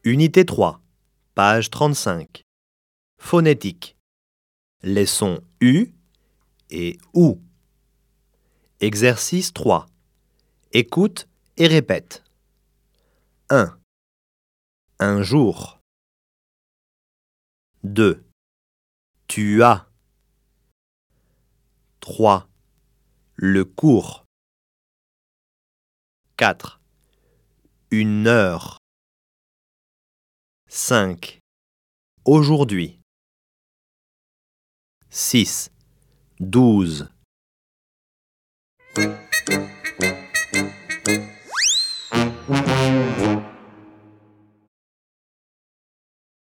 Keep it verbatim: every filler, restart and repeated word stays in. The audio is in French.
Unité trois, page trente-cinq. Phonétique. Les sons U et OU. Exercice trois. Écoute et répète. un. Un jour. deux. Tu as. trois. Le cours. quatre. Une heure. cinq. Aujourd'hui. six. Douze.